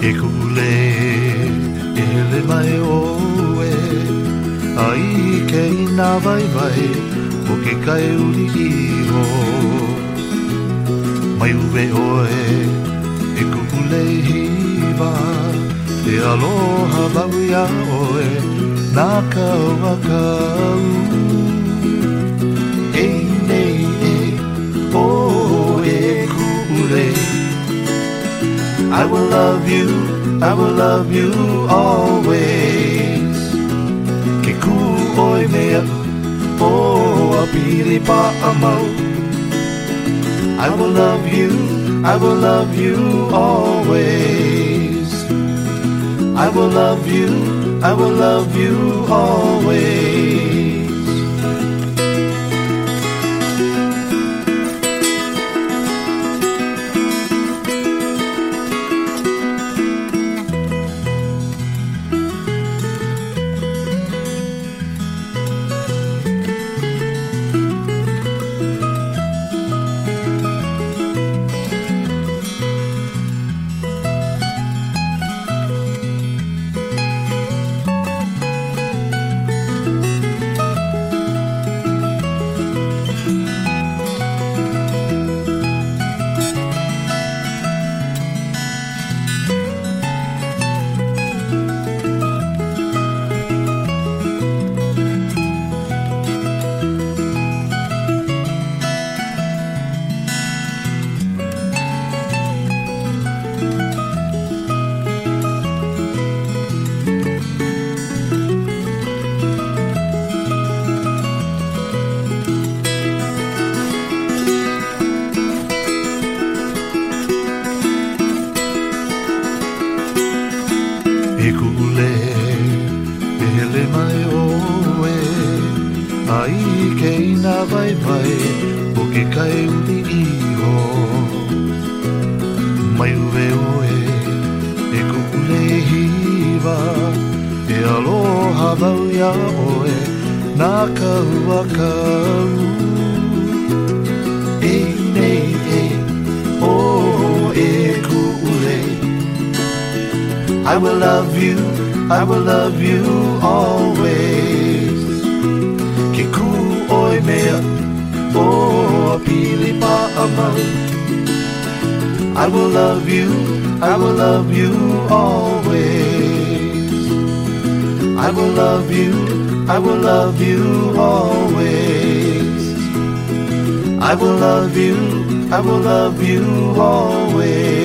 E kule, e hele mai oe, ai ke ina vai vai, o ke kai uri iho. Mai uwe oe, e kule hiva, e aloha vau ia oe, nā kau a kau. E nei e, o e kule, I will love you, I will love you always. Ke ku oi mea, o a pili pa amau. I will love you, I will love you always. I will love you, I will love you always. E kule, e hele mai oe, ai ke ina vai vai, o ke kai uri iho. Mai uwe oe, e kule hiva, e aloha vau ia oe, nā kau a kau. E nei e, o e kule, I will love you, I will love you always. Ke ku oi mea, o a pili pa amau. I will love you, I will love you always. I will love you, I will love you always. I will love you, I will love you always.